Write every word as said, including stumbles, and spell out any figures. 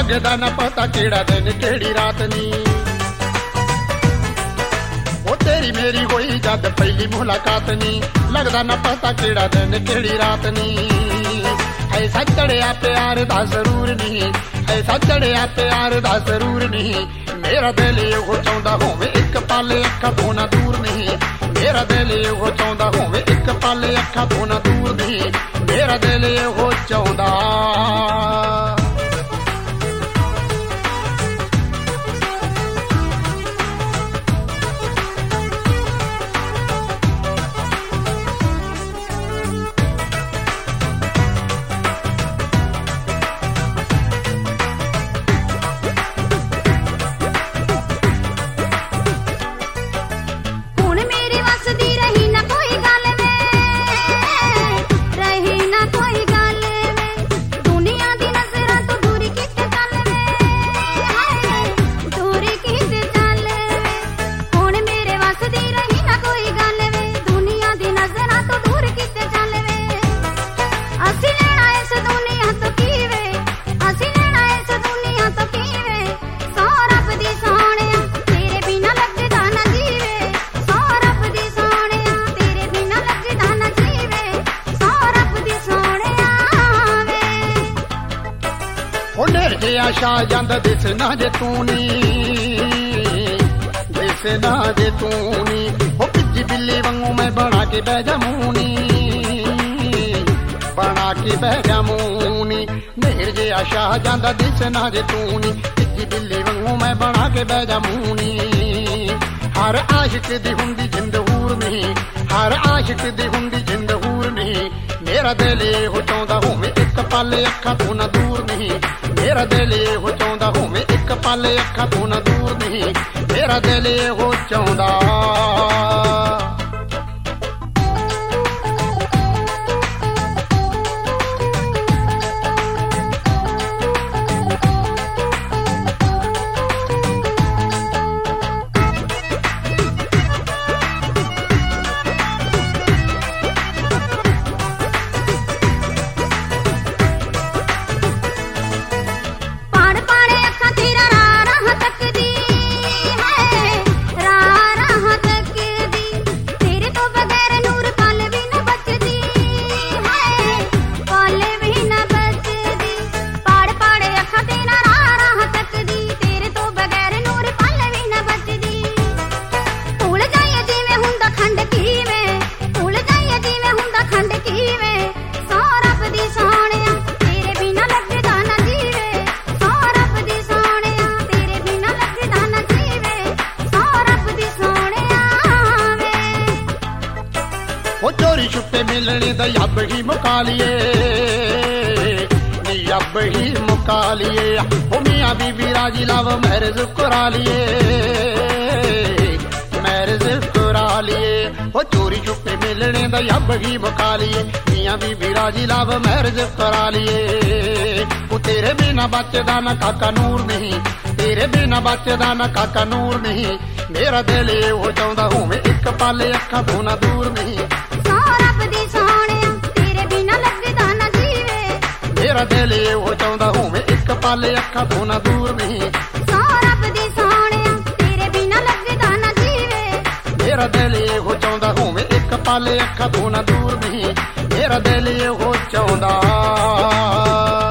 लगदा ना पता केड़ा दिन केड़ी रात नी। ओ तेरी मेरी होई जद पहली मुलाकात नी, लगदा ना पता केड़ा दिन केड़ी रात नी। ऐसा चढ़िया प्यार दा जरूर नहीं, ऐसा चढ़िया प्यार दा जरूर नहीं। मेरा दिल वो चाहुंदा होवे एक पल अखां तों ना दूर नहीं। मेरा दिल वो चाहुंदा होवे एक पल अखां तों ना दूर नहीं। मेरा दिल वो चाहुंदा आशा जांदा दिसना जे तू नी, दिसना जे तू नी। ओ पिज्जी बिल्ली वांगू मैं बना के बह जामूनी, बना के बह जामूनी। मेरे जे आशा जांदा दिसना जे तू नी, पिज्जी बिल्ली वांगू मैं बना के बह जामूनी। हर आशिक दी हुंदी जिंद हूर नहीं, हर आशिक दी हुंदी जिंद हूर नहीं। मेरा दिल हो चाहुंदा होवे एक पल अखां तों ना दूर नहीं। मेरा दिल हो चाहुंदा होवे एक पल अखां तों ना दूर नहीं। मेरा दिल हो चाहुंदा चोरी छुपे मिलने दा अब ही मुका लिए, नी अब ही मुका लिए। ओ मियां बीबी राजी लव मैरिज करा लिए, मैरिज करा लिए। ओ चोरी छुपे मिलने दा अब ही मुका लिए, मियां बीबी राजी लव मैरिज करा लिए। ओ तेरे बिना बचदा ना काका नूर नहीं, तेरे बिना बचदा ना काका नूर नहीं। मेरा दिल वो चाहुंदा होवे एक पल अखां तों ना दूर नहीं। मेरा दिल वो चाहुंदा होवे एक पल अखां तों ना दूर नहीं। मेरा दिल वो चाहुंदा होवे एक पल अखां तों ना दूर नहीं। मेरा दिल वो चाहुंदा